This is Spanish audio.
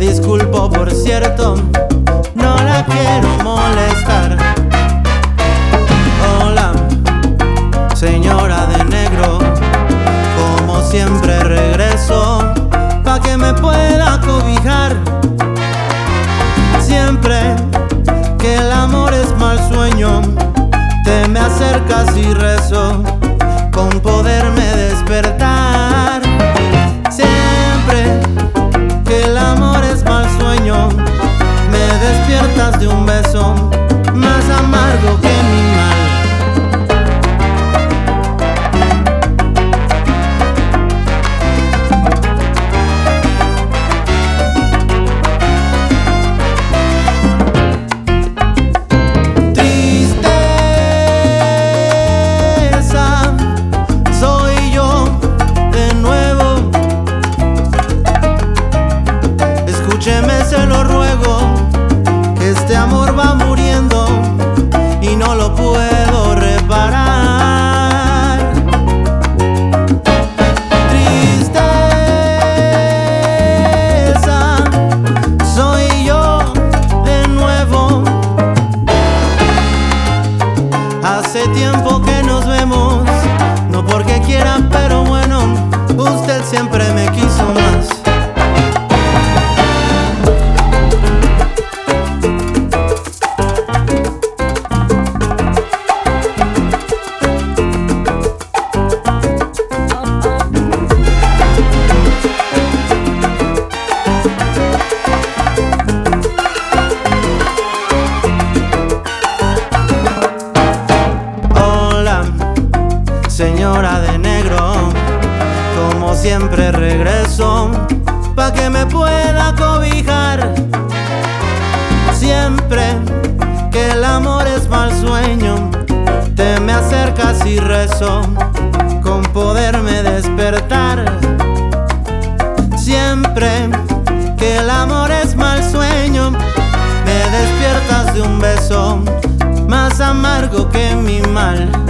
disculpo, por cierto, no la quiero molestar. Hola, señora de negro, como siempre regreso pa' que me pueda cobijar. Siempre que el amor es mal sueño, te me acercas y rezo con poderme despertar. Siempre que el amor es mal sueño, me despiertas de un beso más amargo que mi mal. Escúcheme, se lo ruego, que este amor va muriendo y no lo puedo reparar. Tristeza, soy yo de nuevo. Hace tiempo que nos vemos, no porque quiera, pero bueno, usted siempre me quiso más. Señora de negro, como siempre regreso pa' que me pueda cobijar. Siempre que el amor es mal sueño, te me acercas y rezo con poderme despertar. Siempre que el amor es mal sueño, me despiertas de un beso más amargo que mi mal.